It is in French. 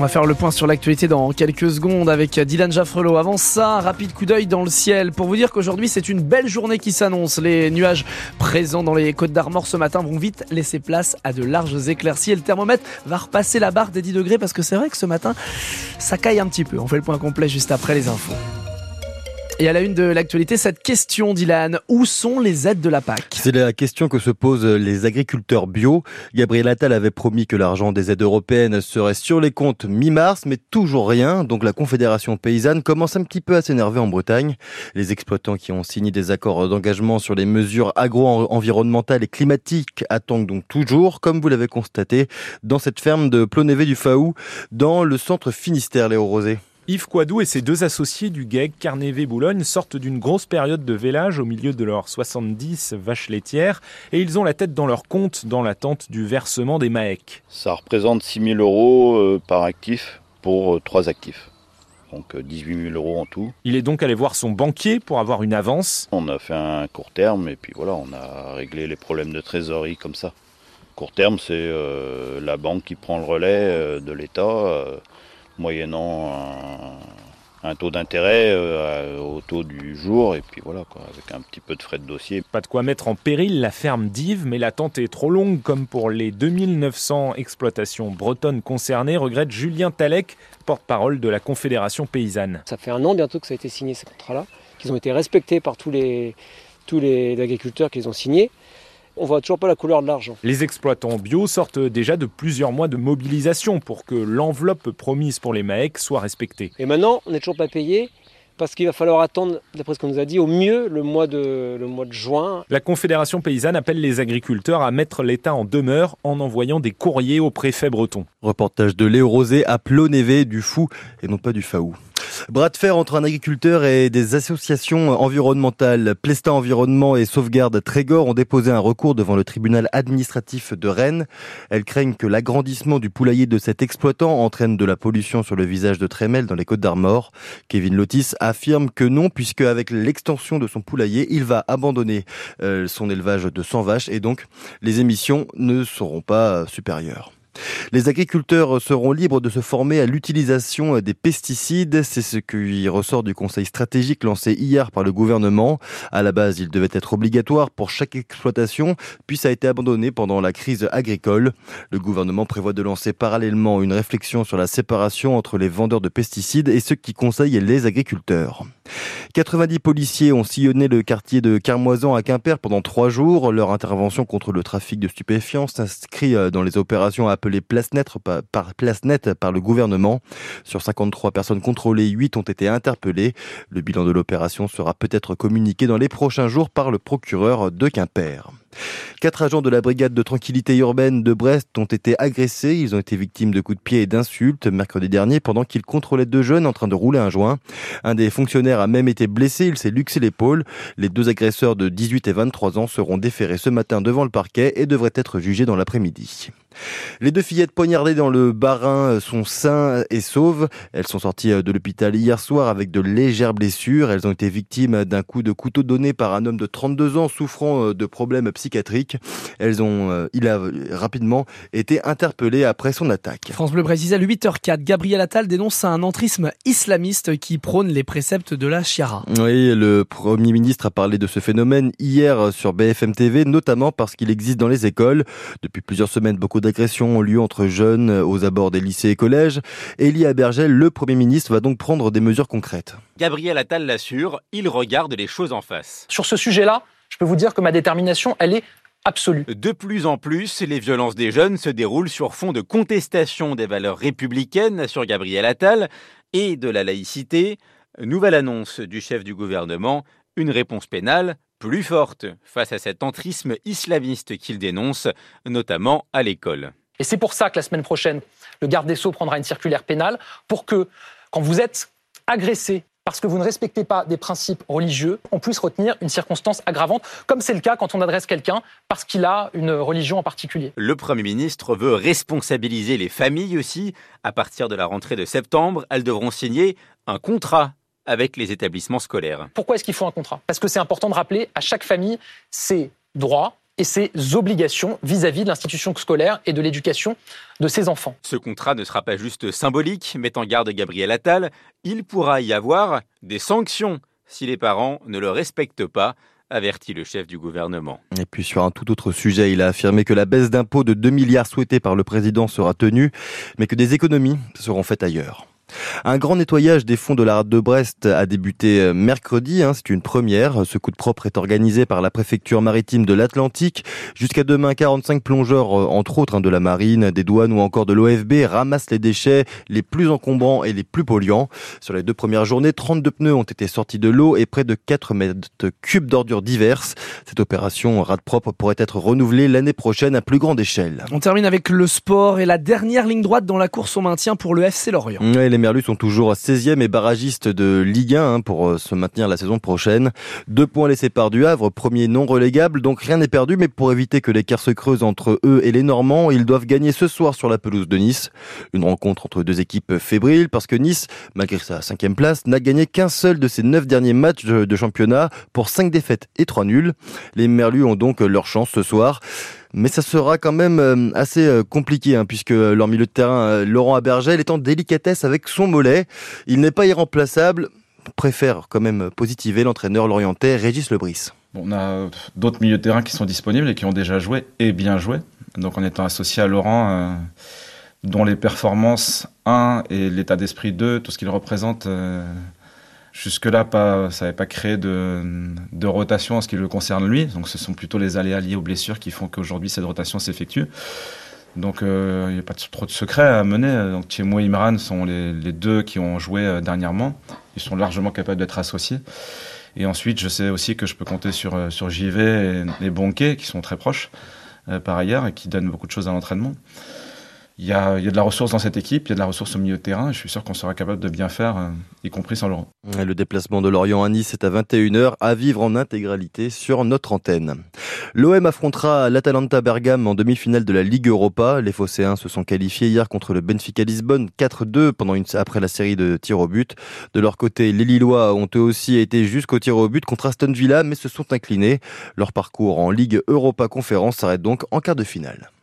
On va faire le point sur l'actualité dans quelques secondes avec Dylan Jaffrelot. Avant ça, un rapide coup d'œil dans le ciel pour vous dire qu'aujourd'hui c'est une belle journée qui s'annonce. Les nuages présents dans les Côtes d'Armor ce matin vont vite laisser place à de larges éclaircies et le thermomètre va repasser la barre des 10 degrés parce que c'est vrai que ce matin ça caille un petit peu. On fait le point complet juste après les infos. Et à la une de l'actualité, cette question, Dylan, où sont les aides de la PAC ? C'est la question que se posent les agriculteurs bio. Gabriel Attal avait promis que l'argent des aides européennes serait sur les comptes mi-mars, mais toujours rien. Donc la Confédération paysanne commence un petit peu à s'énerver en Bretagne. Les exploitants qui ont signé des accords d'engagement sur les mesures agro-environnementales et climatiques attendent donc toujours, comme vous l'avez constaté, dans cette ferme de Plonévé du Faou, dans le centre Finistère, Léo Rosé. Yves Quadou et ses deux associés du GEG, Carnévé-Boulogne, sortent d'une grosse période de vélage au milieu de leurs 70 vaches laitières et ils ont la tête dans leur compte dans l'attente du versement des MAEC. Ça représente 6 000 euros par actif pour 3 actifs. Donc 18 000 euros en tout. Il est donc allé voir son banquier pour avoir une avance. On a fait un court terme et puis voilà, on a réglé les problèmes de trésorerie comme ça. Court terme, c'est la banque qui prend le relais de l'État. Moyennant un taux d'intérêt au taux du jour et puis voilà quoi, avec un petit peu de frais de dossier. Pas de quoi mettre en péril la ferme d'Yves, mais l'attente est trop longue comme pour les 2900 exploitations bretonnes concernées, regrette Julien Talec, porte-parole de la Confédération paysanne. Ça fait un an bientôt que ça a été signé ces contrats-là, qu'ils ont été respectés par tous les agriculteurs qui les ont signés. On voit toujours pas la couleur de l'argent. Les exploitants bio sortent déjà de plusieurs mois de mobilisation pour que l'enveloppe promise pour les MAEC soit respectée. Et maintenant, on n'est toujours pas payé parce qu'il va falloir attendre, d'après ce qu'on nous a dit, au mieux le mois de juin. La Confédération paysanne appelle les agriculteurs à mettre l'État en demeure en envoyant des courriers au préfet breton. Reportage de Léo Rosé à Plonévé du Fou et non pas du Faou. Bras de fer entre un agriculteur et des associations environnementales. Plestin Environnement et Sauvegarde Trégor ont déposé un recours devant le tribunal administratif de Rennes. Elles craignent que l'agrandissement du poulailler de cet exploitant entraîne de la pollution sur le visage de Trémel dans les Côtes d'Armor. Kevin Lotis affirme que non, puisque avec l'extension de son poulailler, il va abandonner son élevage de 100 vaches et donc les émissions ne seront pas supérieures. Les agriculteurs seront libres de se former à l'utilisation des pesticides. C'est ce qui ressort du conseil stratégique lancé hier par le gouvernement. À la base, il devait être obligatoire pour chaque exploitation, puis ça a été abandonné pendant la crise agricole. Le gouvernement prévoit de lancer parallèlement une réflexion sur la séparation entre les vendeurs de pesticides et ceux qui conseillent les agriculteurs. 90 policiers ont sillonné le quartier de Carmoisan à Quimper pendant 3 jours. Leur intervention contre le trafic de stupéfiants s'inscrit dans les opérations appelées Place Nette par le gouvernement. Sur 53 personnes contrôlées, 8 ont été interpellées. Le bilan de l'opération sera peut-être communiqué dans les prochains jours par le procureur de Quimper. 4 agents de la brigade de tranquillité urbaine de Brest ont été agressés. Ils ont été victimes de coups de pied et d'insultes mercredi dernier pendant qu'ils contrôlaient 2 jeunes en train de rouler un joint. Un des fonctionnaires a même été blessé, il s'est luxé l'épaule. Les 2 agresseurs de 18 et 23 ans seront déférés ce matin devant le parquet et devraient être jugés dans l'après-midi. Les 2 fillettes poignardées dans le Bas-Rhin sont saines et sauves. Elles sont sorties de l'hôpital hier soir avec de légères blessures. Elles ont été victimes d'un coup de couteau donné par un homme de 32 ans souffrant de problèmes psychiatriques. Il a rapidement été interpellé après son attaque. France Bleu Brésil, 8h04. Gabriel Attal dénonce un entrisme islamiste qui prône les préceptes de la Charia. Oui, le Premier ministre a parlé de ce phénomène hier sur BFM TV, notamment parce qu'il existe dans les écoles. Depuis plusieurs semaines, beaucoup d'agressions ont lieu entre jeunes aux abords des lycées et collèges. Elie Abergel, le Premier ministre, va donc prendre des mesures concrètes. Gabriel Attal l'assure, il regarde les choses en face. Sur ce sujet-là, je peux vous dire que ma détermination, elle est absolue. De plus en plus, les violences des jeunes se déroulent sur fond de contestation des valeurs républicaines, assure Gabriel Attal, et de la laïcité. Nouvelle annonce du chef du gouvernement, une réponse pénale plus forte face à cet entrisme islamiste qu'il dénonce, notamment à l'école. Et c'est pour ça que la semaine prochaine, le garde des Sceaux prendra une circulaire pénale pour que, quand vous êtes agressé parce que vous ne respectez pas des principes religieux, on puisse retenir une circonstance aggravante, comme c'est le cas quand on adresse quelqu'un parce qu'il a une religion en particulier. Le Premier ministre veut responsabiliser les familles aussi. À partir de la rentrée de septembre, elles devront signer un contrat avec les établissements scolaires. Pourquoi est-ce qu'il faut un contrat ? Parce que c'est important de rappeler à chaque famille ses droits et ses obligations vis-à-vis de l'institution scolaire et de l'éducation de ses enfants. Ce contrat ne sera pas juste symbolique, met en garde Gabriel Attal. Il pourra y avoir des sanctions si les parents ne le respectent pas, avertit le chef du gouvernement. Et puis sur un tout autre sujet, il a affirmé que la baisse d'impôts de 2 milliards souhaitée par le président sera tenue, mais que des économies seront faites ailleurs. Un grand nettoyage des fonds de la rade de Brest a débuté mercredi, c'est une première. Ce coup de propre est organisé par la préfecture maritime de l'Atlantique. Jusqu'à demain, 45 plongeurs, entre autres de la marine, des douanes ou encore de l'OFB, ramassent les déchets les plus encombrants et les plus polluants. Sur les 2 premières journées, 32 pneus ont été sortis de l'eau et près de 4 mètres cubes d'ordures diverses. Cette opération rade propre pourrait être renouvelée l'année prochaine à plus grande échelle. On termine avec le sport et la dernière ligne droite dans la course au maintien pour le FC Lorient. Ouais, les Merlus sont toujours 16e et barragistes de Ligue 1 pour se maintenir la saison prochaine. 2 points les séparent du Havre, premier non relégable, donc rien n'est perdu, mais pour éviter que l'écart se creuse entre eux et les Normands, ils doivent gagner ce soir sur la pelouse de Nice. Une rencontre entre 2 équipes fébriles parce que Nice, malgré sa 5e place, n'a gagné qu'un seul de ses 9 derniers matchs de championnat pour 5 défaites et 3 nuls. Les Merlus ont donc leur chance ce soir. Mais ça sera quand même assez compliqué, puisque leur milieu de terrain, Laurent Abergel, est en délicatesse avec son mollet. Il n'est pas irremplaçable, préfère quand même positiver l'entraîneur lorientais Régis Lebris. On a d'autres milieux de terrain qui sont disponibles et qui ont déjà joué et bien joué. Donc en étant associé à Laurent, dont les performances 1 et l'état d'esprit 2, tout ce qu'il représente... Jusque-là, ça n'avait pas créé de rotation en ce qui le concerne lui. Donc ce sont plutôt les aléas liés aux blessures qui font qu'aujourd'hui cette rotation s'effectue. Donc il n'y a pas trop de secret à mener. Donc Thiemo et Imran sont les 2 qui ont joué dernièrement. Ils sont largement capables d'être associés. Et ensuite, je sais aussi que je peux compter sur JV et Bonquet, qui sont très proches par ailleurs et qui donnent beaucoup de choses à l'entraînement. Il y a de la ressource dans cette équipe, il y a de la ressource au milieu de terrain et je suis sûr qu'on sera capable de bien faire, y compris sans Laurent. Le déplacement de Lorient à Nice est à 21h, à vivre en intégralité sur notre antenne. L'OM affrontera l'Atalanta Bergame en demi-finale de la Ligue Europa. Les Phocéens se sont qualifiés hier contre le Benfica Lisbonne 4-2 après la série de tirs au but. De leur côté, les Lillois ont eux aussi été jusqu'au tir au but contre Aston Villa mais se sont inclinés. Leur parcours en Ligue Europa Conférence s'arrête donc en quart de finale.